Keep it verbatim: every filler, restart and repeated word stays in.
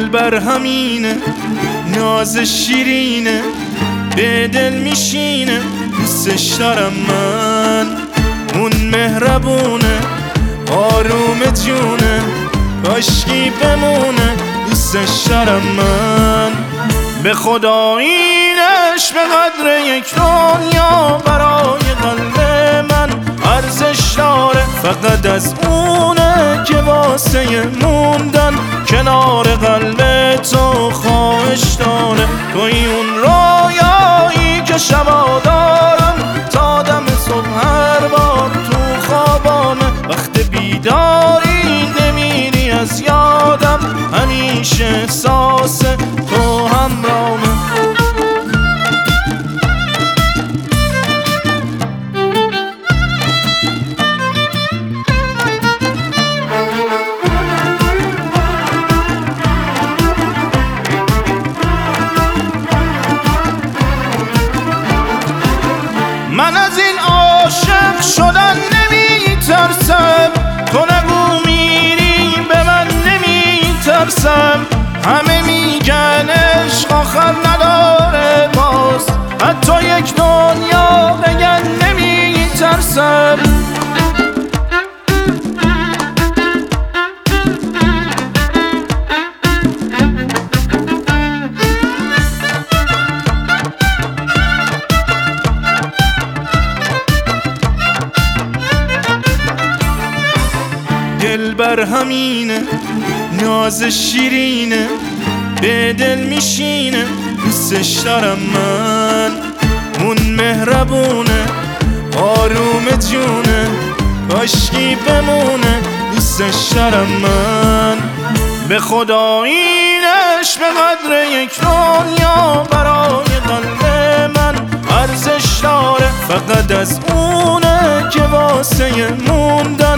دلبر همینه، ناز شیرینه، به دل میشینه، دوستش دارم من. اون مهربونه، آروم جونه، کاشکی بمونه، دوستش دارم من. به خدا اینش به قدر یک دنیا برای قلب من ارزش داره. فقط از اونه که واسه موندن کنار قلب تو خواهش داره. توی اون رویایی که شبا دارم تا دم صبح هر بار تو خوابامه. وقت بیداری نمیری از یادم، همیشه احساس تو همراهمه. من از این عاشق شدن نمی ترسم، تو نگو میری به من نمی ترسم. همه میگن عشق آخر نداره باز، حتی یک دنیا بگن نمی ترسم. دلبر همینه، ناز شیرینه، به دل میشینه، دوستش دارم من. اون مهربونه، آروم جونه، کاشکی بمونه، دوستش دارم من. به خدا اینش به قدر یک دنیا برای قلب من ارزش داره. فقط از اونه که واسه موندن